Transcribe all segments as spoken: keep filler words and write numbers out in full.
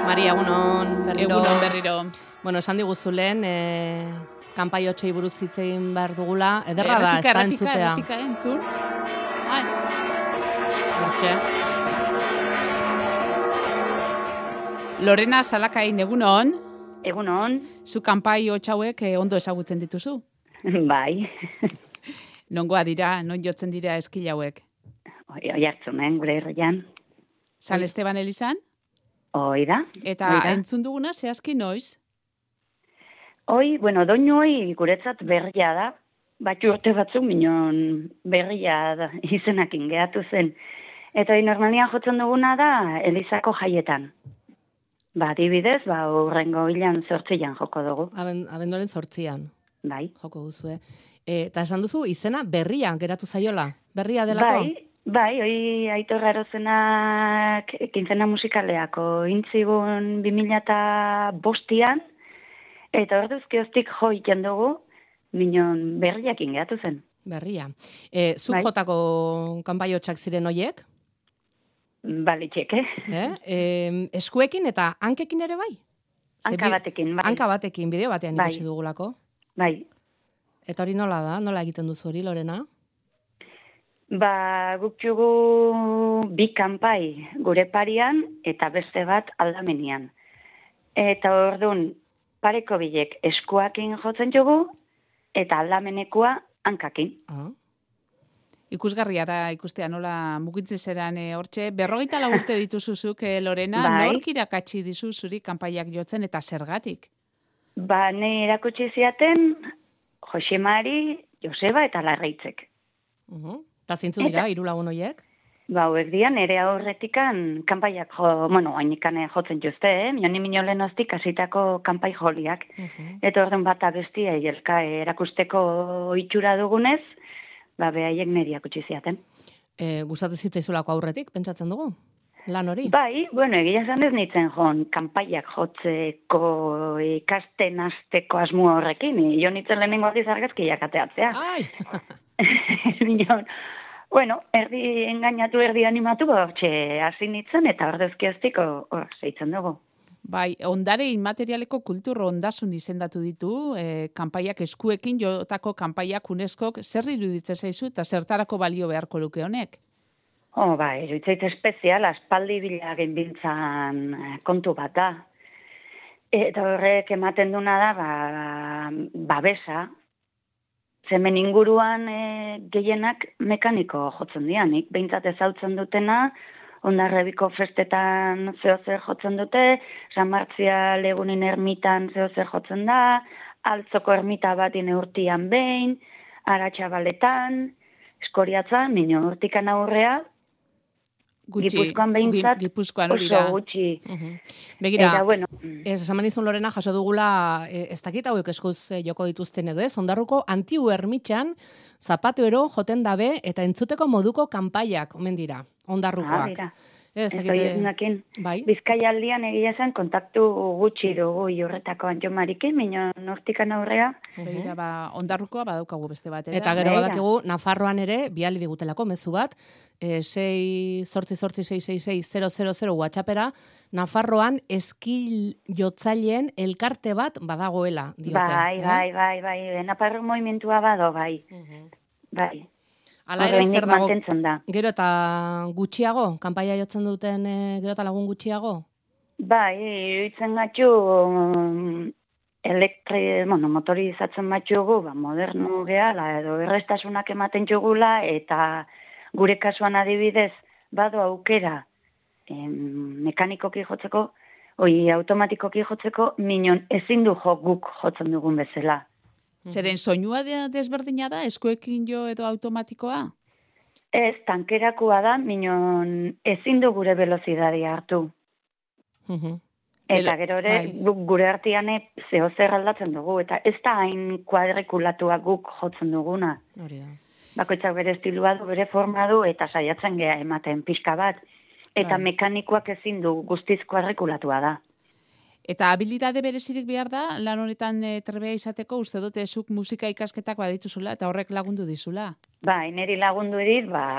Maria, egunon berriro. Egunon berriro. Bueno, esan diguzulen, eh, kanpaiotxei buruz hitz egin behar dugula. Ederra da, ez Errepika, da errepika, entzutea. errepika, entzun. Ai, Hortxe. Lorena Zalakain, egunon. Egunon, Zu kanpai hotxauek eh, ondo ezagutzen dituzu. bai, Nongoa dira, non jotzen dira eskil hauek. oi, oi hartzunen, gure herrian. San Esteban Elizan, Oi da, eta oi da. entzun duguna zehazki noiz. Oi, bueno, doinu hoi guretzat berria da, batzu urte batzuk minon berria da, izenakin gehatu zen. Eta hori normalian jotzen duguna da Elizako jaietan. Ba, adibidez, ba, urrengo hilan zortzian joko dugu, Aben, abenduaren sortzian, bai. joko duzu, eh? E, eta esan duzu, izena berria geratu zaiola. Berria delako? Bai, bai, hoi Aitor Arozenak kintzena musikaleako intzigun bi mila eta bostian, eta orduz kioztik jo iten dugu, minon berriakin gehatu zen. Berria. E, zuk Bai. jotako kanpaiotxak ziren hoiek, Balitxeke, eh? E, eskuekin eta hankekin ere bai? Ze hanka bi- batekin, bai. Hanka batekin, bideo batean Bai. ikusi dugulako. Bai. Eta hori nola da? Nola egiten duzu hori, Lorena? Ba, guk jugu bi kanpai gure parian eta beste bat aldamenian. Eta ordun pareko bilek eskuakin jotzen jugu eta aldamenekua hankakin. Ah. Ikusgarria da ikustea nola mugitze zeran e, hortxe. Berrogeita lau urte dituzuzuk, e, Lorena, Bai. nork irakatsi dizu zuri kanpaiak jotzen eta zergatik? Ba, ne erakutsi ziaten Josemari, Joseba eta Larreitzek. Uh-huh. Eta zintzu dira, hiru lagun hoiek? Ba, hauek dian, ere aurretikan kanpaiak jo, bueno, hainikane jotzen juzte, eh? Mioni minolen hoztik hasitako kanpai joliak. Uh-huh. Eta orden bata bestia elka erakusteko itxura dugunez, ba, behaiek niri akutsi ziaten. E, gustatzen zitzaizulako aurretik, pentsatzen dugu? Lan hori? Bai, bueno, egia esan ez nintzen joan kanpaiak jotzeko ikasten hasteko asmo horrekin. Jo nintzen lehenengo aldiz argazkiak ateatzea. Ai! Minon, bueno, erdi engainatu, erdi animatu, ba, hortxe hasi nintzen, eta ordezkioztik hor zeitzen dugu. Bai, ondare inmaterialeko kultur ondasun izendatu ditu, e, kanpaiak eskuekin jotako kanpaiak UNESCOk zer iruditzen zaizu eta zertarako balio beharko luke honek? Oh, ba, eruitzait espezial, aspaldi bila genbiltzan eh, kontu bat da. Eta horrek ematen duna da, ba, babesa, zemen inguruan e, gehienak mekaniko jotzen dianik. Behintzat ezautzen dutena, Hondarribiko festetan zehozer jotzen dute, San Martzial egunin ermitan zehozer jotzen da, Altzoko ermita bat urtian behin, Aratxabaletan, Eskoriatzan, mino urtikan aurrea, Gutxi, Gipuzkoan behintzat Gi- Gipuzkoan hori oso da. gutxi. Uh-huh. Begira, Eta, bueno, ez esan manizun Lorena, jaso dugula, e, ez dakit hauek eskuz e, joko dituzten edo ez, Ondarruko antiu ermitxan, zapatuero joten dabe eta entzuteko moduko kanpaiak, omen dira, Ondarrukoak. ah, dira. Ez Ez dakit, doi e, egunakin. bai, Bizkaialdian egia zen kontaktu gutxi dugu horretako antxomarikin, mino nortikan aurrea. Begira, ba, Ondarrukoa badaukagu beste bat. Eta gero Begira. badakigu, Nafarroan ere, biali digutelako, mezu bat, e, sei, zortzi, zortzi, sei, sei, sei, zero, zero, zero WhatsAppera, Nafarroan eskil jotzaileen elkarte bat badagoela, diote. Bai, eh? bai, bai, bai, Naparro movimentua bado, bai, Uh-huh. bai. Ala ere, Oraindik zer dago, mantentzen da. gero eta gutxiago, kanpaia jotzen duten e, gero eta lagun gutxiago? Bai, iruditzen gatzu um, elektri, bueno, motorizatzen batxugu, ba, modernu gehala, edo errestasunak ematen jugula, eta gure kasuan adibidez, bado aukera em, mekanikoki jotzeko, oi, automatikoki jotzeko, minon ezin du jo guk jotzen dugun bezala. Zeren soinua de- desberdina da, eskuekin jo edo automatikoa? Ez, tankerakua da, minon ezin du gure velozidadia hartu. Uh-huh. Eta gero ere, bai. guk gure artean zeo zer aldatzen dugu, eta ez da hain kuadrikulatua guk jotzen duguna. Hori da. Bakoitzak bere estilua du, bere forma du, eta saiatzen gea ematen pixka bat. Eta Bai. mekanikoak ezin du guztiz kuadrikulatua da. Eta habilidade berezirik behar da, lan honetan e, trebea izateko, uste dute zuk musika ikasketak badituzula eta horrek lagundu dizula. Ba, niri lagundu edit, ba,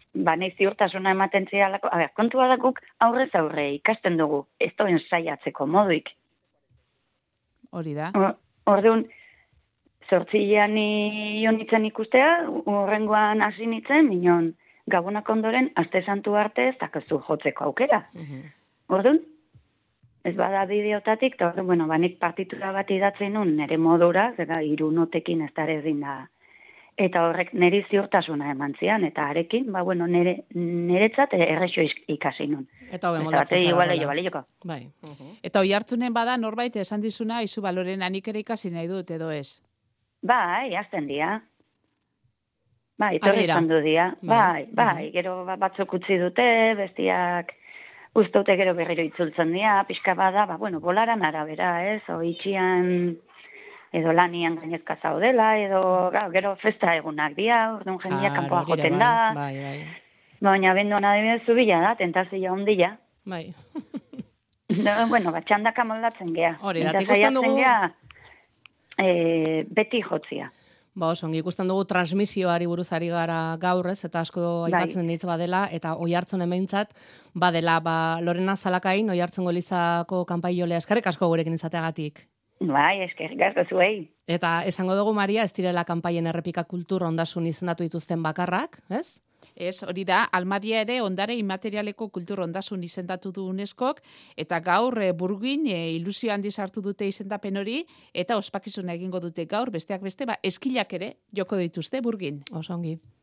ba, nahi ziurtasuna ematen zialako. A ber, kontua da guk aurrez aurre ikasten dugu, ez doen saiatzeko moduik. Hori da. Orduan, zortzilean ionitzen ikustea, horrengoan hasi nitzen, minon gabonak ondoren, aste santu arte ez dakazu jotzeko aukera. Mhm. Orduan, ez bada bideotatik, eta orduan, bueno, banik partitura bat idatzen nun, nire modura, zera, hiru notekin ez dara ezin da. Eta horrek niri ziurtasuna eman zian, eta arekin, ba, bueno, nire, niretzat errexo ikasi nun. Eta hobe moldatzen zara. Igual, igual, joko. Bai. Eta hoi hartzunen bada norbait esan dizuna, izu baloren anik ere ikasi nahi dut, edo ez? Bai, azten dia. Bai, torri izan du dia. Bai, bai, gero batzuk utzi dute, bestiak ustote gero berriro itzultzen dira, pixka bada, ba, bueno, bolaran arabera, ez, o itxian edo lanian gainezka zaudela, edo ga, gero festa egunak dira, orduan jendia kanpoa joten da. Bai, bai. Baina benduan adibidez zubila da, tentazia ondila. Bai. No, bueno, bat txandaka moldatzen gea. Hori, da, ikusten dugu... Gea, e, beti jotzia. Ba, oso, ongi ikusten dugu transmisioari buruzari gara gaur ez, eta asko aipatzen ditz badela, eta oi hartzun emeintzat, badela, ba, Lorena Zalakain, oi hartzun golizako kanpaiolea eskarrik asko gurekin izateagatik. Bai, eskerrik asko zuei. Eta esango dugu, Maria, ez direla kanpaien errepika kultur ondasun izendatu dituzten bakarrak, ez? Ez, hori da, Almadia ere ondare imaterialeko kultur ondasun izendatu du UNESCOk, eta gaur e, Burgin e, ilusio handiz hartu dute izendapen hori, eta ospakizuna egingo dute gaur, besteak beste, ba, eskilak ere joko dituzte Burgin. Oso ongi.